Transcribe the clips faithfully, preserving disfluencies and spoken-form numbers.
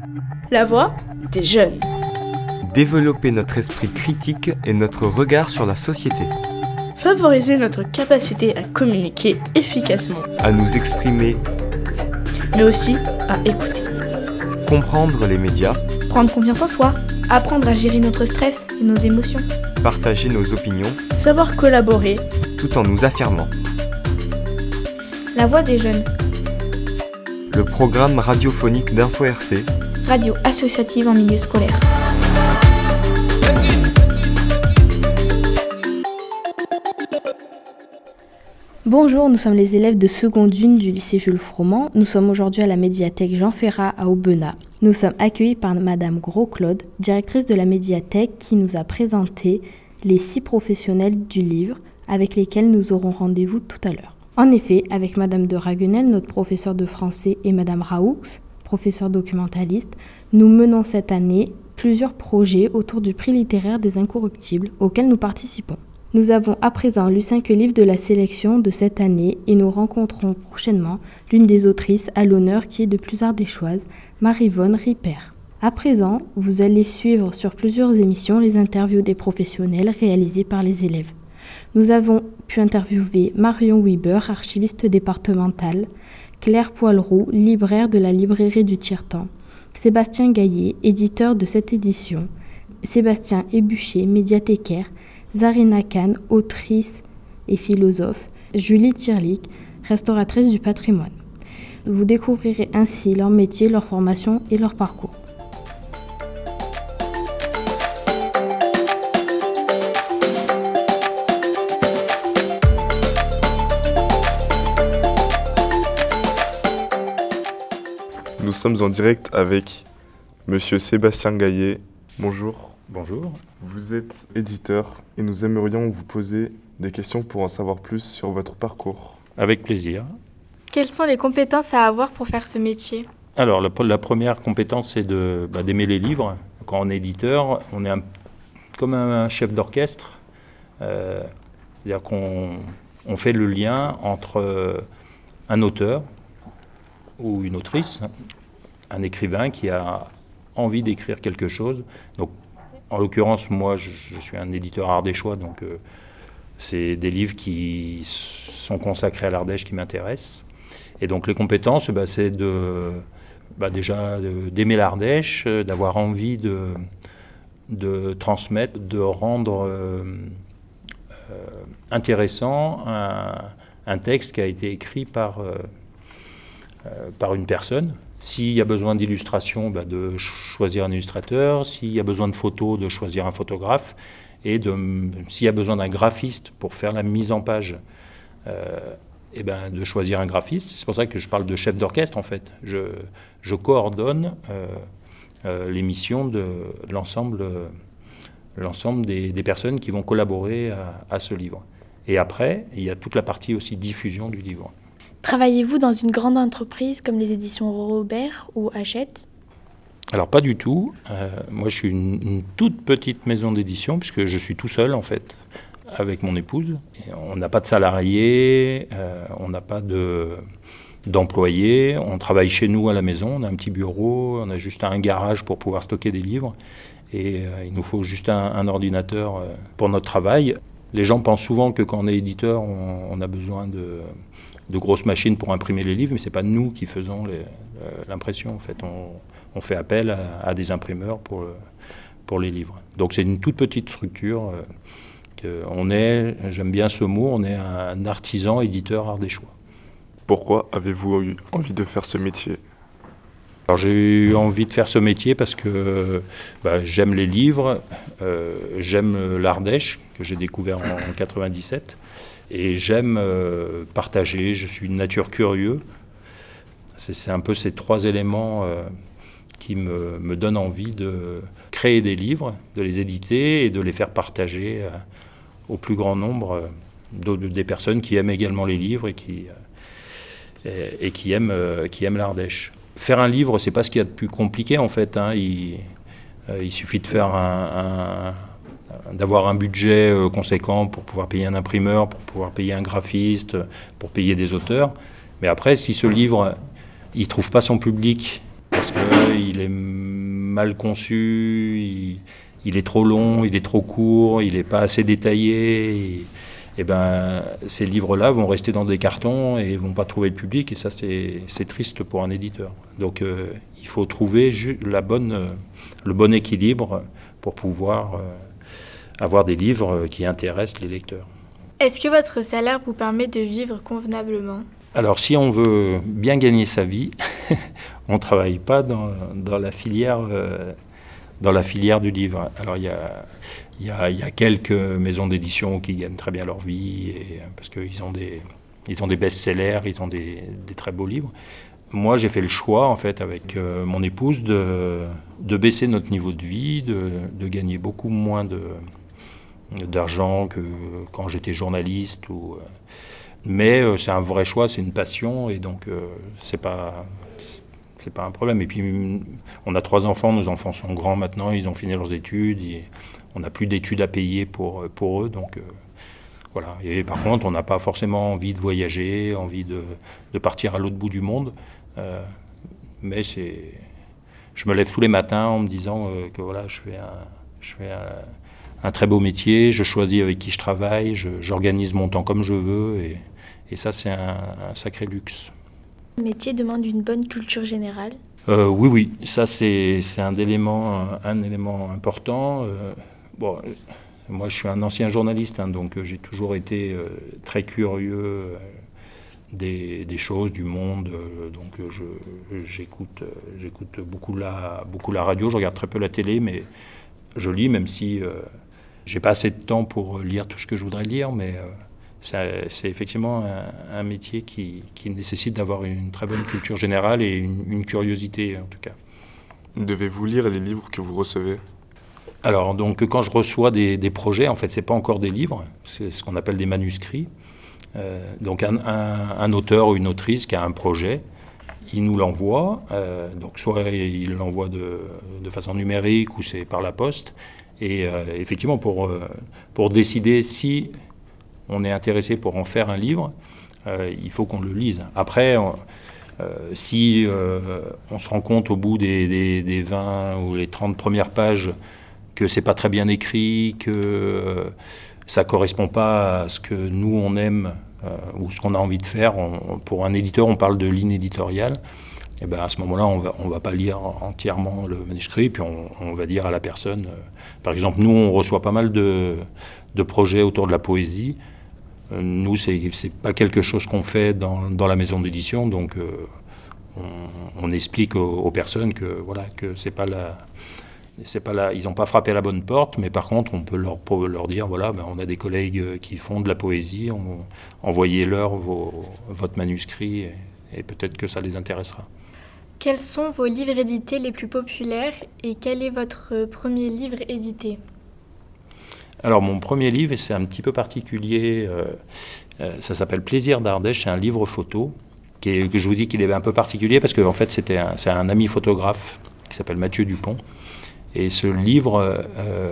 La voix des jeunes. Développer notre esprit critique et notre regard sur la société. Favoriser notre capacité à communiquer efficacement. À nous exprimer. Mais aussi à écouter. Comprendre les médias. Prendre confiance en soi. Apprendre à gérer notre stress et nos émotions. Partager nos opinions. Savoir collaborer. Tout en nous affirmant. La voix des jeunes. Le programme radiophonique d'Info R C. Radio associative en milieu scolaire. Bonjour, nous sommes les élèves de seconde une du lycée Jules Froment. Nous sommes aujourd'hui à la médiathèque Jean Ferrat à Aubenas. Nous sommes accueillis par Madame Gros-Claude, directrice de la médiathèque, qui nous a présenté les six professionnels du livre avec lesquels nous aurons rendez-vous tout à l'heure. En effet, avec Madame de Raguenel, notre professeure de français, et Madame Raoux, professeure documentaliste, nous menons cette année plusieurs projets autour du prix littéraire des Incorruptibles auxquels nous participons. Nous avons à présent lu cinq livres de la sélection de cette année et nous rencontrons prochainement l'une des autrices à l'honneur qui est de plus ardéchoise, Maryvonne Ripert. À présent, vous allez suivre sur plusieurs émissions les interviews des professionnels réalisées par les élèves. Nous avons pu interviewer Marion Weber, archiviste départementale, Claire Poilroux, libraire de la librairie du Tiers-Temps, Sébastien Gaillet, éditeur de cette édition, Sébastien Ébucher, médiathécaire, Zarina Khan, autrice et philosophe, Julie Tirlik, restauratrice du patrimoine. Vous découvrirez ainsi leur métier, leur formation et leur parcours. Nous sommes en direct avec Monsieur Sébastien Gaillet. Bonjour. Bonjour. Vous êtes éditeur et nous aimerions vous poser des questions pour en savoir plus sur votre parcours. Avec plaisir. Quelles sont les compétences à avoir pour faire ce métier ? Alors, la, la première compétence, c'est de, bah, d'aimer les livres. Quand on est éditeur, on est un, comme un chef d'orchestre. Euh, c'est-à-dire qu'on on fait le lien entre euh, un auteur ou une autrice, un écrivain qui a envie d'écrire quelque chose. Donc, en l'occurrence, moi, je, je suis un éditeur ardéchois, donc euh, c'est des livres qui sont consacrés à l'Ardèche qui m'intéressent. Et donc, les compétences, bah, c'est de, bah, déjà de, d'aimer l'Ardèche, d'avoir envie de, de transmettre, de rendre euh, euh, intéressant un, un texte qui a été écrit par, euh, euh, par une personne. S'il y a besoin d'illustration, bah de choisir un illustrateur. S'il y a besoin de photos, de choisir un photographe. Et de, s'il y a besoin d'un graphiste pour faire la mise en page, euh, et ben de choisir un graphiste. C'est pour ça que je parle de chef d'orchestre, en fait. Je, je coordonne euh, euh, les missions de l'ensemble, euh, l'ensemble des, des personnes qui vont collaborer à, à ce livre. Et après, il y a toute la partie aussi diffusion du livre. Travaillez-vous dans une grande entreprise comme les éditions Robert ou Hachette ? Alors pas du tout. Euh, moi je suis une, une toute petite maison d'édition puisque je suis tout seul en fait avec mon épouse. Et on n'a pas de salariés, euh, on n'a pas de, d'employés. On travaille chez nous à la maison, on a un petit bureau, on a juste un garage pour pouvoir stocker des livres. Et euh, il nous faut juste un, un ordinateur euh, pour notre travail. Les gens pensent souvent que quand on est éditeur, on, on a besoin de... de grosses machines pour imprimer les livres, mais ce n'est pas nous qui faisons les, euh, l'impression. En fait, on, on fait appel à, à des imprimeurs pour, pour les livres. Donc c'est une toute petite structure. Euh, que on est, j'aime bien ce mot, on est un artisan éditeur ardéchois. Pourquoi avez-vous eu envie de faire ce métier ? Alors j'ai eu envie de faire ce métier parce que bah, j'aime les livres, euh, j'aime l'Ardèche, que j'ai découvert en quatre-vingt-dix-sept. Et j'aime euh, partager, je suis une nature curieux. C'est, c'est un peu ces trois éléments euh, qui me, me donnent envie de créer des livres, de les éditer et de les faire partager euh, au plus grand nombre euh, de, de, des personnes qui aiment également les livres et qui, euh, et, et qui, aiment, euh, qui aiment l'Ardèche. Faire un livre, c'est pas ce qu'il y a de plus compliqué en fait. Hein. Il, euh, il suffit de faire un... un d'avoir un budget conséquent pour pouvoir payer un imprimeur, pour pouvoir payer un graphiste, pour payer des auteurs. Mais après, si ce livre, il ne trouve pas son public parce qu'il est mal conçu, il, il est trop long, il est trop court, il n'est pas assez détaillé. Et, et ben, ces livres-là vont rester dans des cartons et ne vont pas trouver le public, et ça, c'est, c'est triste pour un éditeur. Donc, euh, il faut trouver ju- la bonne, euh, le bon équilibre pour pouvoir euh, avoir des livres qui intéressent les lecteurs. Est-ce que votre salaire vous permet de vivre convenablement ? Alors, si on veut bien gagner sa vie, on ne travaille pas dans, dans, la filière, euh, dans la filière du livre. Alors, il y a, y a, y a quelques maisons d'édition qui gagnent très bien leur vie, et, parce qu'ils ont des, ils ont des best-sellers, ils ont des, des très beaux livres. Moi, j'ai fait le choix, en fait, avec euh, mon épouse, de, de baisser notre niveau de vie, de, de gagner beaucoup moins de, d'argent que quand j'étais journaliste. Ou, euh, mais euh, c'est un vrai choix, c'est une passion, et donc euh, c'est pas, c'est pas un problème. Et puis, on a trois enfants, nos enfants sont grands maintenant, ils ont fini leurs études, et on n'a plus d'études à payer pour, pour eux, donc... Euh, Voilà. Et par contre, on n'a pas forcément envie de voyager, envie de, de partir à l'autre bout du monde. Euh, mais c'est, je me lève tous les matins en me disant euh, que voilà, je fais, un, je fais un, un très beau métier, je choisis avec qui je travaille, je, j'organise mon temps comme je veux. Et, et ça, c'est un, un sacré luxe. Le métier demande une bonne culture générale. Euh, oui, oui. Ça, c'est, c'est un, élément, un élément important. Euh, bon... Moi, je suis un ancien journaliste, hein, donc euh, j'ai toujours été euh, très curieux euh, des, des choses, du monde. Euh, donc euh, je, j'écoute, euh, j'écoute beaucoup la, beaucoup la radio, je regarde très peu la télé, mais je lis, même si euh, j'ai pas assez de temps pour lire tout ce que je voudrais lire. Mais euh, c'est, c'est effectivement un, un métier qui, qui nécessite d'avoir une très bonne culture générale et une, une curiosité, en tout cas. Devez-vous lire les livres que vous recevez ? Alors, donc, quand je reçois des, des projets, en fait, ce n'est pas encore des livres, c'est ce qu'on appelle des manuscrits. Euh, donc, un, un, un auteur ou une autrice qui a un projet, il nous l'envoie. Euh, donc, soit il l'envoie de, de façon numérique ou c'est par la poste. Et euh, effectivement, pour, euh, pour décider si on est intéressé pour en faire un livre, euh, il faut qu'on le lise. Après, on, Euh, si euh, on se rend compte au bout des, des, des vingt ou les trente premières pages que c'est pas très bien écrit, que euh, ça correspond pas à ce que nous on aime euh, ou ce qu'on a envie de faire, on, pour un éditeur on parle de ligne éditoriale, et ben à ce moment-là on va, on va pas lire entièrement le manuscrit, puis on, on va dire à la personne, euh, par exemple nous on reçoit pas mal de, de projets autour de la poésie. Nous, c'est, c'est pas quelque chose qu'on fait dans, dans la maison d'édition, donc euh, on, on explique aux, aux personnes que voilà que c'est pas la, c'est pas la, ils n'ont pas frappé à la bonne porte, mais par contre, on peut leur, leur dire voilà, ben, on a des collègues qui font de la poésie, on, envoyez-leur vos, votre manuscrit et, et peut-être que ça les intéressera. Quels sont vos livres édités les plus populaires et quel est votre premier livre édité ? Alors, mon premier livre, c'est un petit peu particulier, euh, euh, ça s'appelle Plaisir d'Ardèche, c'est un livre photo, qui est, que je vous dis qu'il est un peu particulier, parce qu'en en fait, c'était un, c'est un ami photographe qui s'appelle Mathieu Dupont. Et ce livre, euh,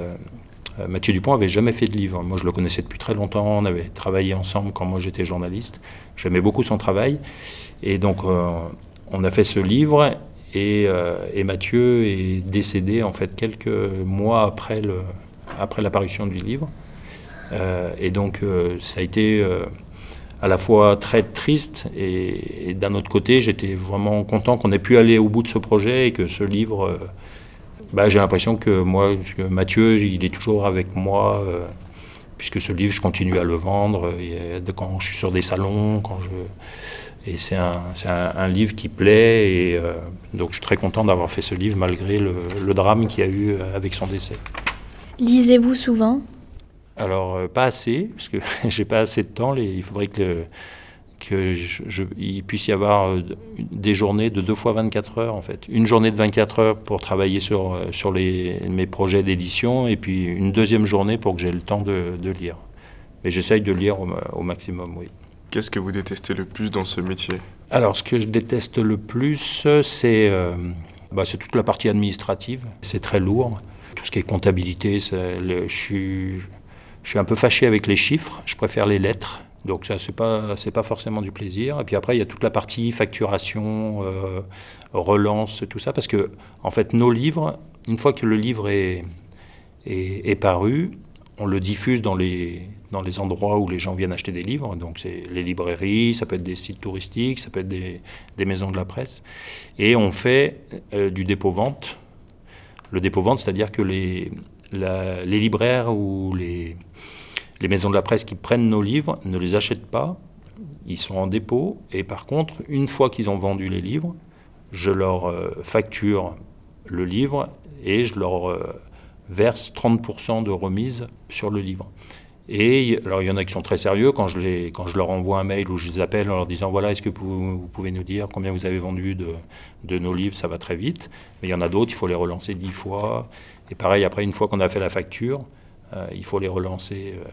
euh, Mathieu Dupont n'avait jamais fait de livre. Moi, je le connaissais depuis très longtemps, on avait travaillé ensemble quand moi j'étais journaliste. J'aimais beaucoup son travail. Et donc, euh, on a fait ce livre, et, euh, et Mathieu est décédé, en fait, quelques mois après le... après l'apparition du livre. Euh, et donc, euh, ça a été euh, à la fois très triste et, et d'un autre côté, j'étais vraiment content qu'on ait pu aller au bout de ce projet et que ce livre, euh, bah, j'ai l'impression que moi, que Mathieu, il est toujours avec moi, euh, puisque ce livre, je continue à le vendre et quand je suis sur des salons, quand je... Et c'est un, c'est un, un livre qui plaît, et euh, donc je suis très content d'avoir fait ce livre malgré le, le drame qu'il y a eu avec son décès. Lisez-vous souvent ? Alors, euh, pas assez, parce que j'ai pas assez de temps. Les, il faudrait que, que je, je, il puisse y avoir euh, des journées de deux fois vingt-quatre heures, en fait. Une journée de vingt-quatre heures pour travailler sur, sur les, mes projets d'édition, et puis une deuxième journée pour que j'ai le temps de, de lire. Mais j'essaye de lire au, au maximum, oui. Qu'est-ce que vous détestez le plus dans ce métier ? Alors, ce que je déteste le plus, c'est, euh, bah, c'est toute la partie administrative. C'est très lourd. Tout ce qui est comptabilité, c'est le, je, suis, je suis un peu fâché avec les chiffres. Je préfère les lettres. Donc ça, c'est pas, c'est pas forcément du plaisir. Et puis après, il y a toute la partie facturation, euh, relance, tout ça. Parce que, en fait, nos livres, une fois que le livre est, est, est paru, on le diffuse dans les, dans les endroits où les gens viennent acheter des livres. Donc c'est les librairies, ça peut être des sites touristiques, ça peut être des, des maisons de la presse. Et on fait euh, du dépôt-vente. Le dépôt-vente, c'est-à-dire que les, la, les libraires ou les... Les maisons de la presse qui prennent nos livres ne les achètent pas, ils sont en dépôt, et par contre, une fois qu'ils ont vendu les livres, je leur euh, facture le livre et je leur euh, verse trente pour cent de remise sur le livre. Et alors il y en a qui sont très sérieux, quand je, les, quand je leur envoie un mail ou je les appelle en leur disant voilà, est-ce que vous, vous pouvez nous dire combien vous avez vendu de, de nos livres, ça va très vite. Mais il y en a d'autres, il faut les relancer dix fois. Et pareil, après, une fois qu'on a fait la facture, Euh, il faut les relancer euh,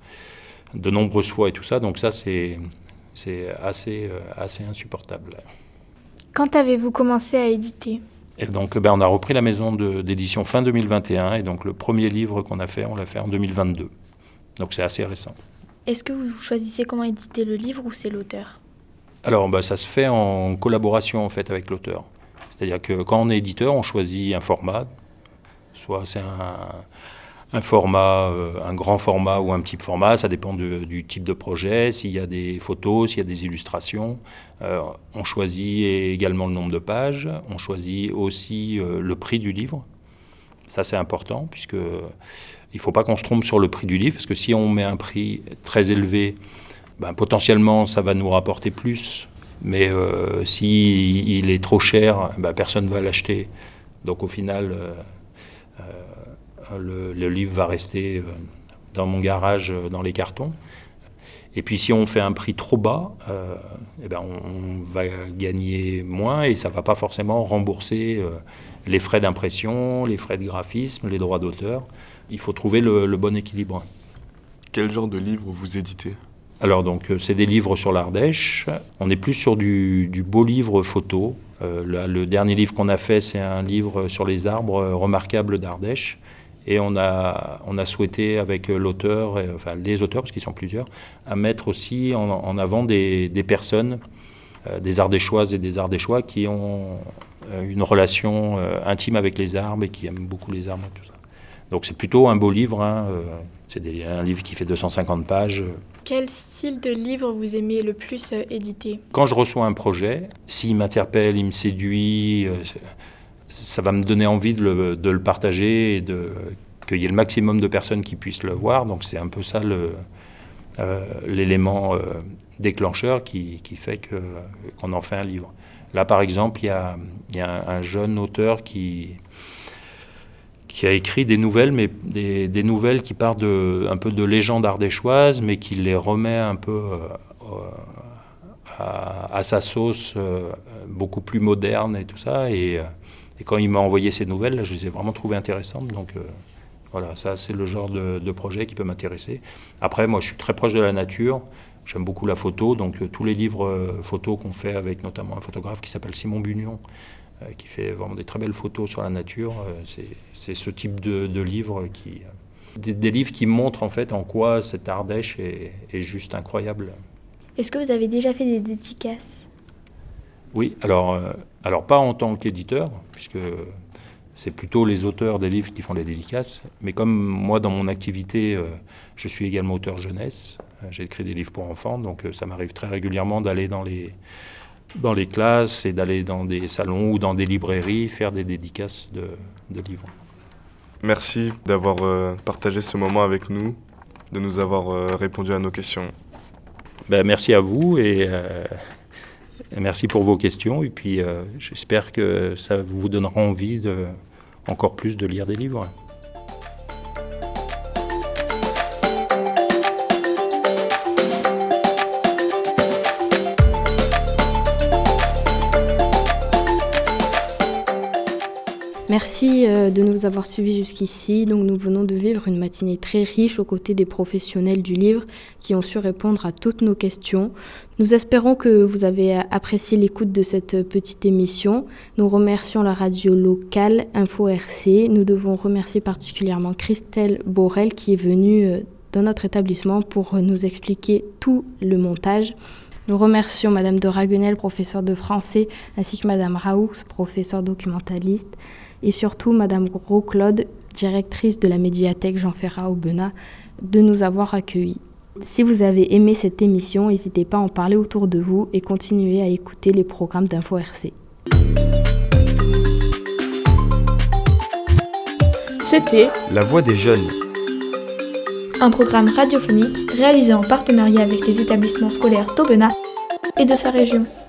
de nombreuses fois et tout ça. Donc ça, c'est, c'est assez, euh, assez insupportable. Quand avez-vous commencé à éditer ? Et donc, ben, on a repris la maison de, d'édition fin deux mille vingt et un. Et donc, le premier livre qu'on a fait, on l'a fait en deux mille vingt-deux. Donc, c'est assez récent. Est-ce que vous choisissez comment éditer le livre ou c'est l'auteur ? Alors, ben, ça se fait en collaboration, en fait, avec l'auteur. C'est-à-dire que quand on est éditeur, on choisit un format. Soit c'est un... Un format, euh, un grand format ou un petit format, ça dépend de, du type de projet, s'il y a des photos, s'il y a des illustrations. Euh, on choisit également le nombre de pages, on choisit aussi euh, le prix du livre. Ça, c'est important, puisque il ne faut pas qu'on se trompe sur le prix du livre, parce que si on met un prix très élevé, ben, potentiellement, ça va nous rapporter plus. Mais euh, s'il est trop cher, ben, personne ne va l'acheter. Donc au final... Euh, euh, Le, le livre va rester dans mon garage, dans les cartons. Et puis si on fait un prix trop bas, euh, eh ben on, on va gagner moins et ça ne va pas forcément rembourser euh, les frais d'impression, les frais de graphisme, les droits d'auteur. Il faut trouver le, le bon équilibre. Quel genre de livre vous éditez ? Alors donc c'est des livres sur l'Ardèche. On est plus sur du, du beau livre photo. Euh, le, le dernier livre qu'on a fait, c'est un livre sur les arbres remarquables d'Ardèche. Et on a, on a souhaité, avec l'auteur, enfin les auteurs, parce qu'ils sont plusieurs, à mettre aussi en, en avant des, des personnes, euh, des Ardéchoises et des Ardéchois, qui ont une relation euh, intime avec les arbres et qui aiment beaucoup les arbres et tout ça. Donc c'est plutôt un beau livre, hein, euh, c'est des, un livre qui fait deux cent cinquante pages. Quel style de livre vous aimez le plus euh, éditer ? Quand je reçois un projet, s'il m'interpelle, il me séduit... Euh, ça va me donner envie de le, de le partager et de, qu'il y ait le maximum de personnes qui puissent le voir. Donc c'est un peu ça le, euh, l'élément euh, déclencheur qui, qui fait que, qu'on en fait un livre. Là, par exemple, il y a, il y a un jeune auteur qui, qui a écrit des nouvelles, mais des, des nouvelles qui partent de, un peu de légendes ardéchoises, mais qui les remet un peu euh, à, à sa sauce euh, beaucoup plus moderne et tout ça. Et, Et quand il m'a envoyé ces nouvelles, là, je les ai vraiment trouvées intéressantes. Donc euh, voilà, ça c'est le genre de, de projet qui peut m'intéresser. Après, moi je suis très proche de la nature, j'aime beaucoup la photo, donc euh, tous les livres euh, photos qu'on fait avec notamment un photographe qui s'appelle Simon Bugnon, euh, qui fait vraiment des très belles photos sur la nature, euh, c'est, c'est ce type de, de livres qui... Euh, des, des livres qui montrent en fait en quoi cette Ardèche est, est juste incroyable. Est-ce que vous avez déjà fait des dédicaces ? Oui, alors, euh, alors pas en tant qu'éditeur, puisque c'est plutôt les auteurs des livres qui font les dédicaces, mais comme moi, dans mon activité, euh, je suis également auteur jeunesse, euh, j'ai écrit des livres pour enfants, donc euh, ça m'arrive très régulièrement d'aller dans les, dans les classes et d'aller dans des salons ou dans des librairies faire des dédicaces de, de livres. Merci d'avoir euh, partagé ce moment avec nous, de nous avoir euh, répondu à nos questions. Ben, merci à vous et... Euh, Merci pour vos questions et puis euh, j'espère que ça vous donnera envie de, encore plus de lire des livres. Merci de nous avoir suivis jusqu'ici. Donc, nous venons de vivre une matinée très riche aux côtés des professionnels du livre qui ont su répondre à toutes nos questions. Nous espérons que vous avez apprécié l'écoute de cette petite émission. Nous remercions la radio locale Info R C. Nous devons remercier particulièrement Christelle Borel qui est venue dans notre établissement pour nous expliquer tout le montage. Nous remercions Madame de Raguenel, professeure de français, ainsi que Madame Raoux, professeure documentaliste, et surtout Madame Gros-Claude, directrice de la médiathèque Jean Ferrat au Benat, de nous avoir accueillis. Si vous avez aimé cette émission, n'hésitez pas à en parler autour de vous et continuez à écouter les programmes d'Info R C. C'était La Voix des Jeunes. Un programme radiophonique réalisé en partenariat avec les établissements scolaires d'Aubenas et de sa région.